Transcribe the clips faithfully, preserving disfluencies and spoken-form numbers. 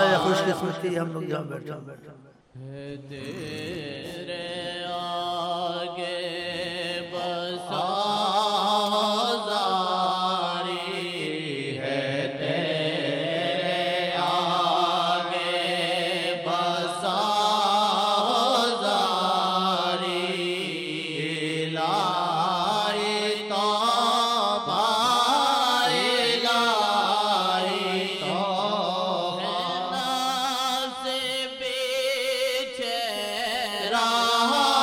है खुशकिस्मती हम लोग यहाँ बैठे बैठे तेरे आगे बसा रहा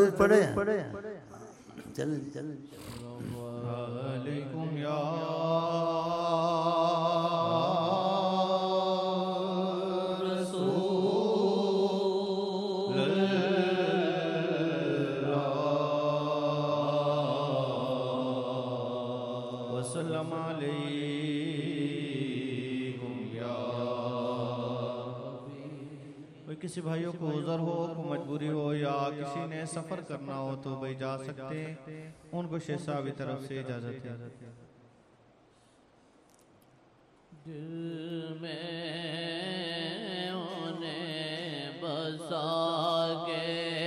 दरूद पढ़े चल चल अलैकुम या किसी भाइयों को उज़र हो, को मजबूरी हो या किसी ने सफ़र करना हो तो भाई जा सकते हैं, उनको शेख साहब की तरफ से इजाज़त है। दिल में उन्हें बसा के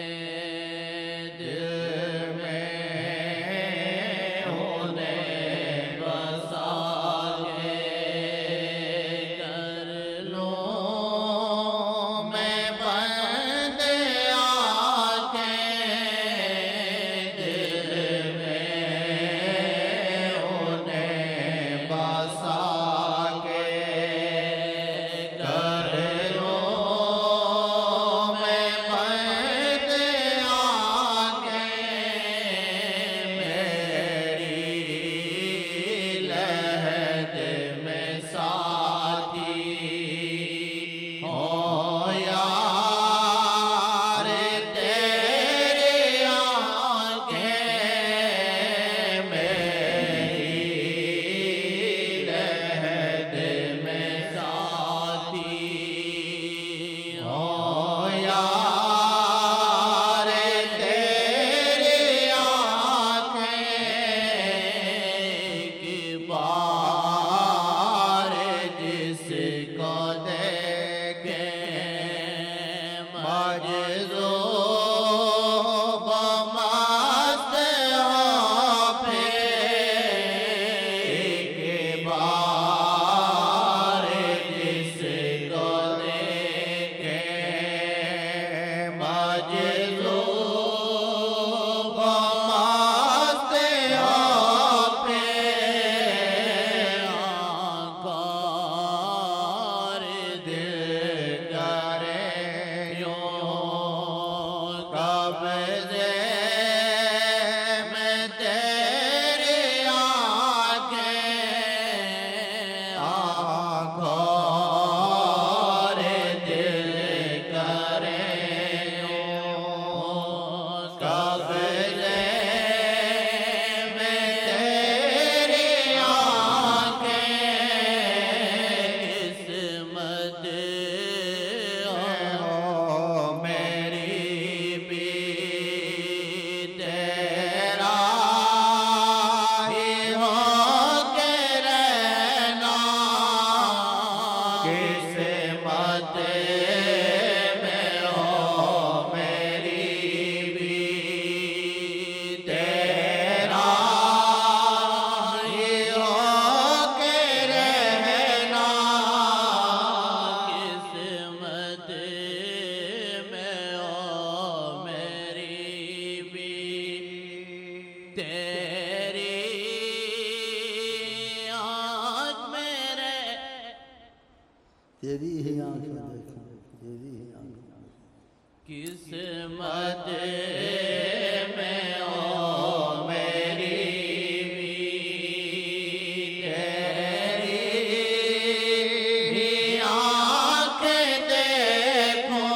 तेरी ही आंखें देखो, तेरी ही आंखें। किस्मत में ओ मेरी भी तेरी ही आंखें देखो,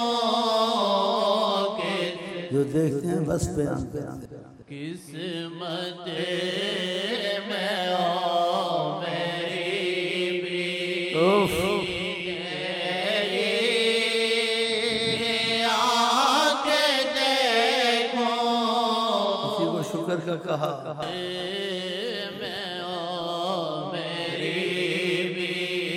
जो देखते हैं बस पे आंखें आंखें। किस्मत में ओ मेरी भी शुक्र का कहा मैं ओ मेरी भी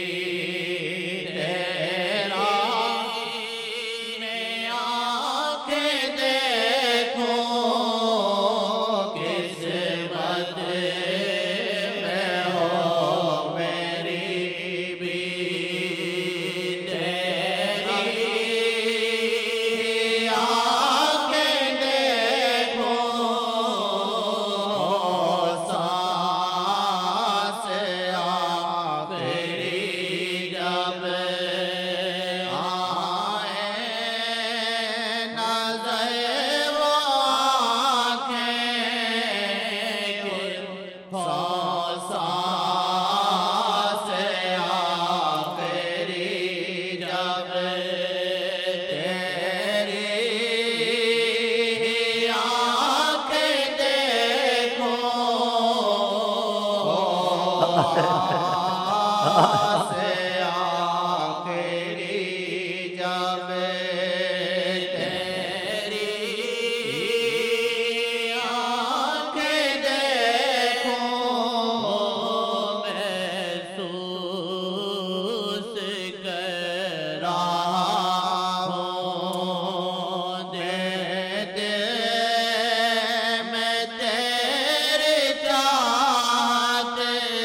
तेरा ने आंखें देखो, किस्मत में हो मेरी भी तेरी आंखें देखो। हो सांस आखिरी जब तेरी आंखें देखो सांस आखिरी जब तेरी आंखें देखो महसूस कर रहा हूँ दे दे मैं तेरे चाहत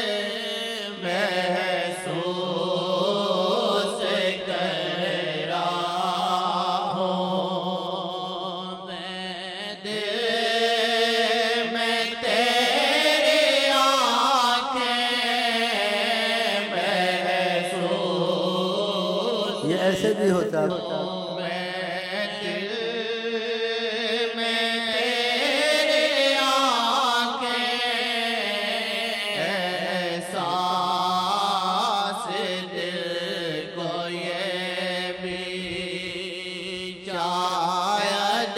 महसूस कर रहा हूँ मैं दे मैं तेरी आंखें महसूस ये ऐसे भी होता है। मैं दिल में तेरी आंखें एहसास दिल को ये भी शायद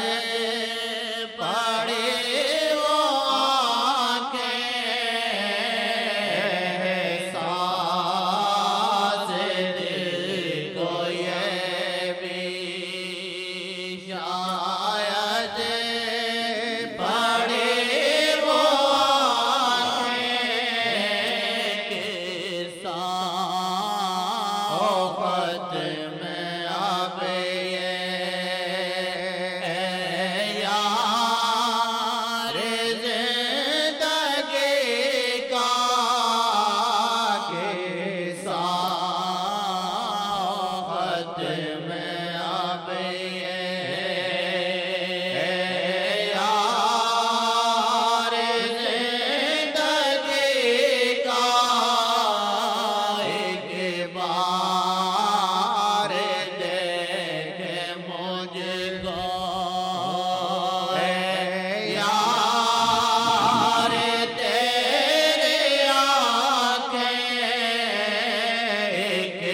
पड़े वो आंखें एहसास दिल को ये भी शायद पड़े वो आंखें के साथ में अब ये यार जिंदगी का के साथ में अब ये यार जिंदगी का एक बार देख मुझको यार तेरे आंखें एक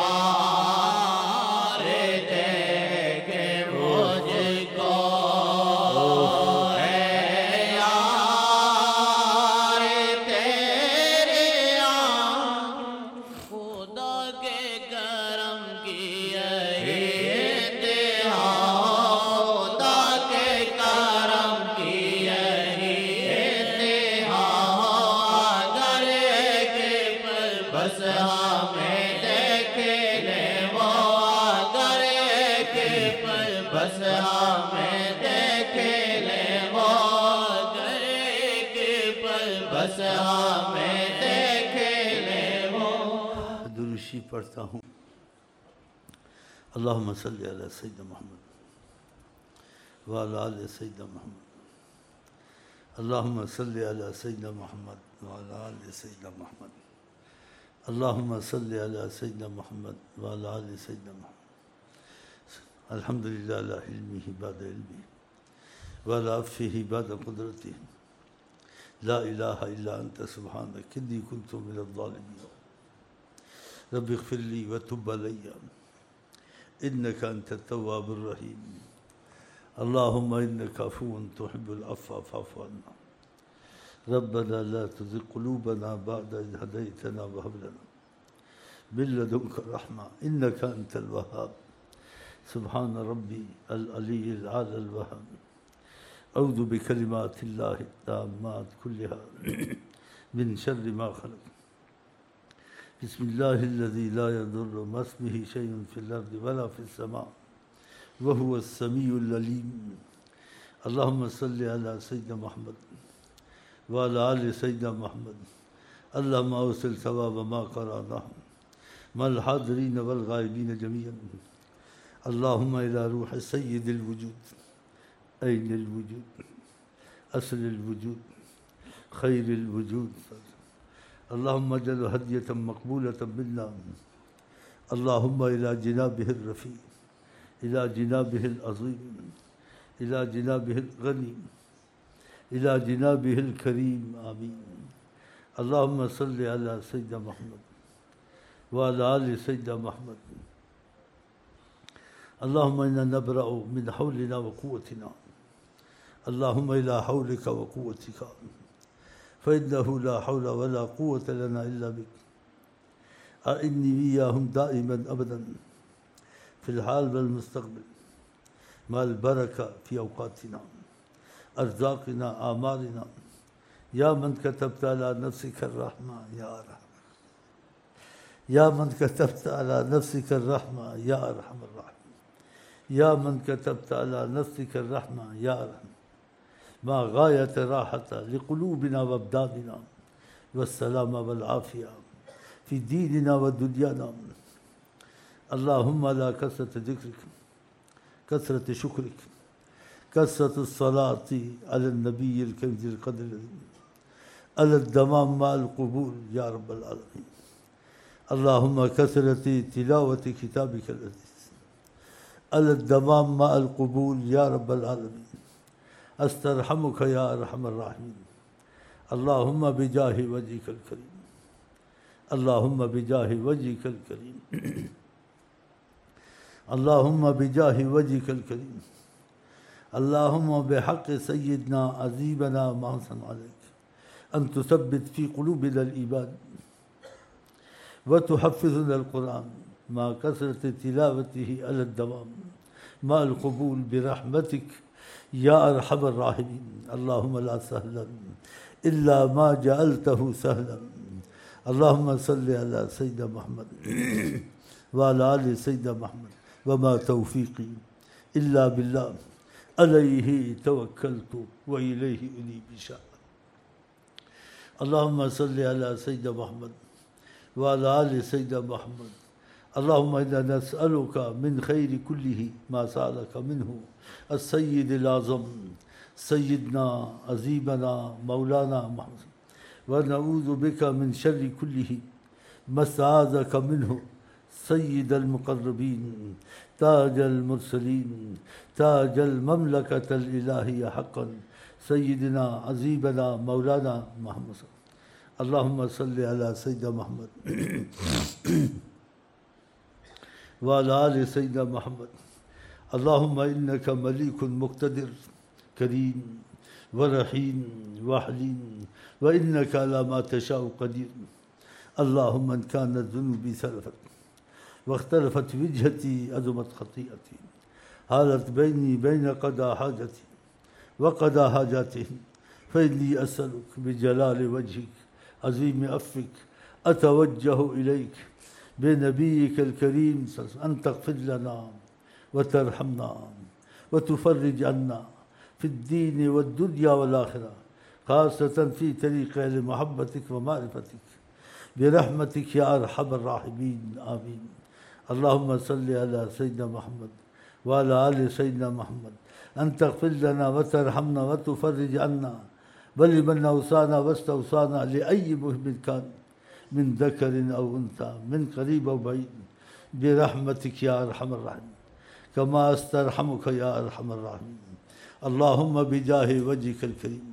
बार देख मुझको यार तेरे खुदा के करम की इंतहा खुदा के करम की इंतहा अगर एक पल बस हमें देख ले वो अगर एक पल बस हमें देख ले वो अगर एक पल बस हमें देख ले वो दुरूशी पढ़ता हूँ। अल्लाहुम्मा सल्ली अला सय्यिदना मोहम्मद व अला आलि सय्यिदना मोहम्मद। अल्लाहुम्मा सल्ली अला सय्यिदना मोहम्मद व अला आलि सय्यिदना मोहम्मद। अल्लाहुम्मा सल्ली अला सय्यिदना मोहम्मद व अला आलि सय्यिदना मोहम्मद। अल्हम्दुलिल्लाह अला इल्मिही बअद इल्मिही व अला अफ़्विही बअद क़ुदरतिही। ला इलाहा इल्ला अंत सुब्हानक इन्नी कुन्तु मिनज़ ज़ालिमीन। रब्बि इग़फ़िर ली व तुब अलैया इन्नका अंतत तव्वाबुर रहीम। अल्लाहुम्मा इन्नका अफ़ुव्वुन तुहिब्बुल अफ़्व फ़अफ़ु अन्ना। रब्बना ला तुज़िग़ क़ुलूबना बअद इज़ हदैतना व हब लना मिन लदुनका रहमा इन्नका अंतल वहाब। सुब्हान रब्बी अल अलीय्यिल आलल वहाब। अऊज़ु बिकलिमातिल्लाहि ताम्मात कुल्लिहा मिन शर्रि मा खलक़। बिस्मिल्लाहिल्लज़ी ला यदुर्रु मा इस्मिही शैउन फ़िल अर्ज़ि वला फ़िस समा व हुवस समीउल अलीम। अल्लाहुम्मा सल्लि अला सय्यिदना मुहम्मद व अला आलि सय्यिदना मुहम्मद। अल्लाहुम्मा अवसिल सवाब मा क़रानाहु मल हाज़िरीन वल गायबीन जमीअन। अल्लाहुम्मा इला रूह सय्यिदिल वुजूद ऐनिल वुजूद असलिल वुजूद खैरिल वुजूद। अल्लाहुम्मा जल हदियतम मकबूलतम मिन्ना। अल्लाहुम्मा इला जिनाबिहिर रफ़ी इला जिनाबिहिल अज़ीम इला जिनाबिहिल गनी इला जिनाबिहिल करीम आमीन। اللهم صل على سيدنا محمد وعلى آل سيدنا محمد. اللهم إنا نبرأ من حولنا وقوتنا اللهم إلى حولك وقوتك فإنه لا حول ولا قوة لنا إلا بك. أعني وإياهم دائما أبدا في الحال والمستقبل مع البركة في أوقاتنا أرزاقنا أعمالنا يا من كتبت على نفسك الرحمة يا أرحم يا من كتبت على نفسك الرحمة يا أرحم الراحمين يا من كتبت على نفسك الرحمة يا أرحم ما غاية راحة لقلوبنا وأبداننا والسلامة والعافية في ديننا ودنيانا. اللهم لا كثرة ذكرك كثرة شكرك كثرة الصلاة على النبي الكريم ذي القدر على الدمام مع القبول يا رب العالمين. اللهم كثرة تلاوة كتابك العزيز على الدمام مع القبول يا رب العالمين. أسترحمك يا أرحم الراحمين. اللهم بجاه وجهك الكريم اللهم بجاه وجهك الكريم اللهم بجاه وجهك الكريم اللهم بحق سيدنا عزيزنا محسن عليك أن تثبت في قلوبنا الإيمان وتحفظنا القرآن مع كثرة تلاوته على الدوام مع القبول برحمتك يا أرحم الراحمين. اللهم لا سهلا إلا ما جعلته سهلا. اللهم صل على سيدنا محمد وعلى آل سيدنا محمد وما توفيقي إلا بالله عليه توكلت وإليه أنيب إن شاء الله. اللهم صل على سيدنا محمد وعلى آل سيدنا محمد. اللهم إنا نسألك من خير كله ما سألك منه السيد الأعظم سيدنا عزيزنا مولانا محمد ونعوذ بك من شر كله ما استعاذك منه سيد المقربين تاج المرسلين تاج المملكة الإلهية حقا سيدنا عزيزنا مولانا محمد. اللهم صل على سيدنا محمد وعلى آل سيدنا محمد. اللهم إنك مليك مقتدر كريم ورحيم وحليم وإنك على ما تشاء قدير. اللهم إن كانت ذنوبي سلفت واختلفت وجهتي عظمت خطيئتي حالت بيني بين قضاء حاجتي وقضاء حاجاتهم فإني أسألك بجلال وجهك عظيم عفوك أتوجه إليك بنبيك الكريم أن تغفر لنا وترحمنا وتفرج عنا في الدين والدنيا والآخرة خاصة في طريق لمحبتك ومعرفتك برحمتك يا أرحم الراحمين آمين. اللهم صل على سيدنا محمد وعلى آل سيدنا محمد أن تغفر لنا وترحمنا وتفرج عنا ولمن أوصانا واستوصانا لأي مهم كان من ذكر أو أنثى من قريب أو بعيد برحمتك يا أرحم الراحمين كما أسترحمك يا أرحم الراحمين. اللهم بجاه وجهك الكريم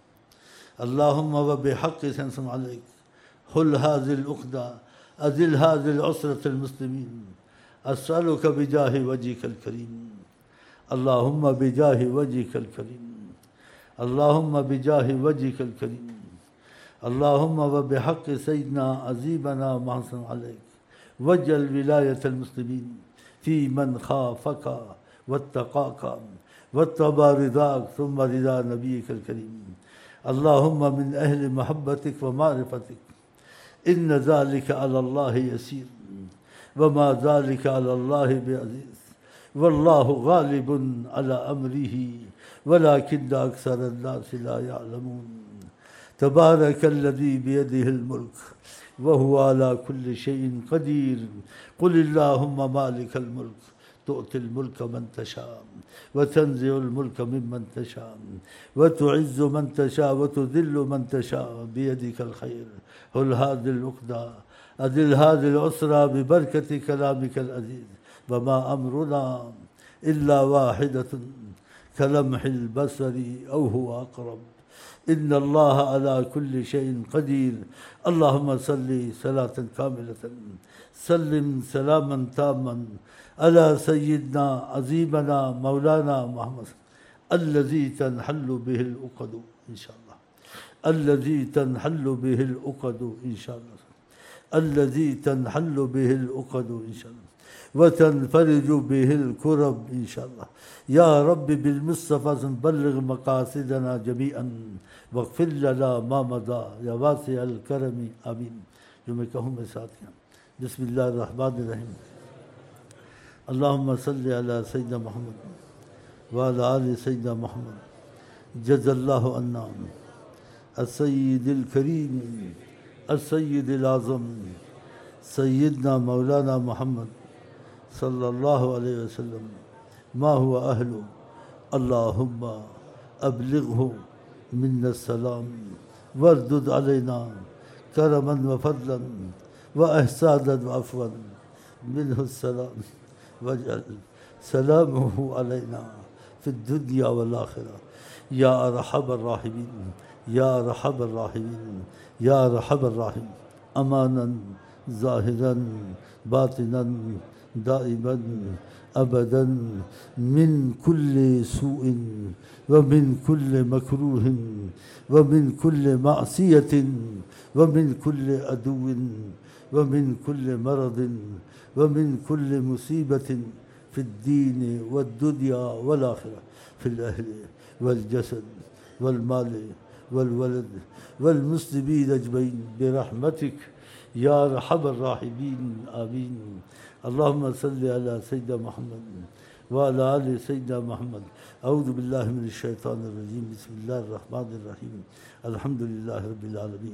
اللهم وبحق سنسم عليك حل هذه العقدة أذل هذه العسرة المسلمين. أسألك بجاه وجهك الكريم اللهم بجاه وجهك الكريم اللهم بجاه وجهك الكريم اللهم وبحق سيدنا عزيزنا محسن عليك وجل ولاية المسلمين في من خافك واتقاك واتبع رضاك ثم رضا نبيك الكريم. اللهم من أهل محبتك ومعرفتك إن ذلك على الله يسير وما ذلك على الله بعزيز والله غالب على أمره ولكن أكثر الناس لا يعلمون. تبارك الذي بيده الملك وهو على كل شيء قدير. قل اللهم مالك الملك تؤتي الملك من تشاء وتنزع الملك ممن تشاء وتعز من تشاء وتذل من تشاء بيدك الخير. هل هذه العقدة أذل هذه العسرى ببركة كلامك العزيز وما أمرنا إلا واحدة كلمح البصر أو هو أقرب إن الله على كل شيء قدير اللهم صل صلاة كاملة سلم سلاما تاما على سيدنا عظيمنا مولانا محمد الذي تنحل به العقد إن شاء الله الذي تنحل به العقد إن شاء الله الذي تنحل به العقد إن شاء الله وتنفرج به الكرب إن شاء الله يا رب بالمصطفى بلغ مقاصدنا جميعا واغفر لنا ما مضى يا واسع الكرم آمين جو میں کہوں میں ساتھ ہیں بسم اللہ الرحمن الرحیم اللهم صل على سيدنا محمد وعلى آل سيدنا محمد جزا الله عنا السيد الكريم السيد الأعظم سيدنا مولانا محمد صلى الله عليه وسلم ما هو أهله اللهم أبلغه منا السلام واردد علينا كرما وفضلا وإحسانا وعفوا منه السلام واجعل سلامه علينا في الدنيا والآخرة يا أرحم الراحمين يا أرحم الراحمين يا أرحم الراحمين أمانا ظاهرا باطنا دائما أبدا من كل سوء ومن كل مكروه ومن كل معصية ومن كل عدو ومن كل مرض ومن كل مصيبة في الدين والدنيا والآخرة في الأهل والجسد والمال والولد والمسلمين أجمعين برحمتك يا أرحم الراحمين آمين اللهم صل على سيدنا محمد وعلى آل سيدنا محمد أعوذ بالله من الشيطان الرجيم بسم الله الرحمن الرحيم الحمد لله رب العالمين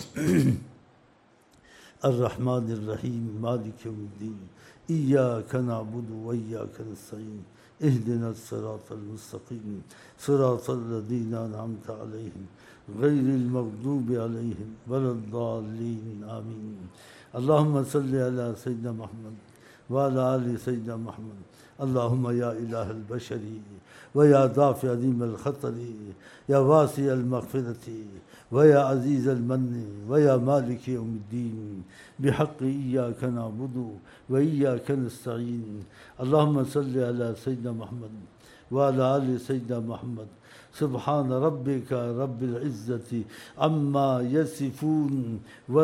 الرحمن الرحيم مالك يوم الدين إياك نعبد وإياك نستعين اهدنا الصراط المستقيم صراط الذين أنعمت عليهم غير المغضوب عليهم ولا الضالين آمين اللهم صل على سيدنا محمد وعلى آل سيدنا محمد اللهم يا إله البشر ويا دافع عظيم الخطر يا واسع المغفرة ويا عزيز المن ويا مالك يوم الدين بحق إياك نعبد وإياك نستعين اللهم صل على سيدنا محمد وعلى آل سيدنا محمد سبحان ربك رب العزة عما يصفون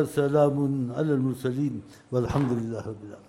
وسلام على المرسلين والحمد لله رب العالمين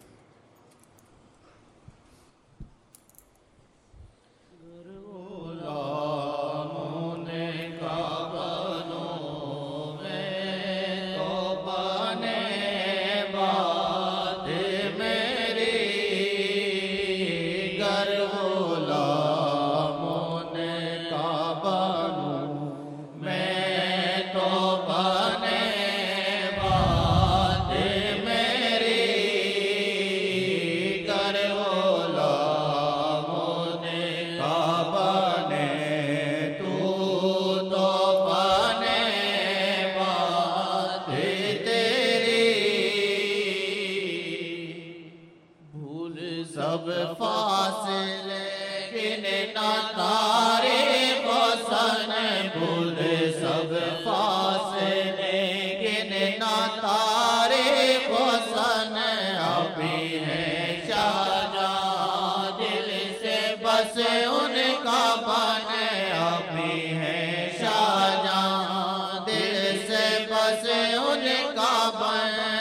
उनका बन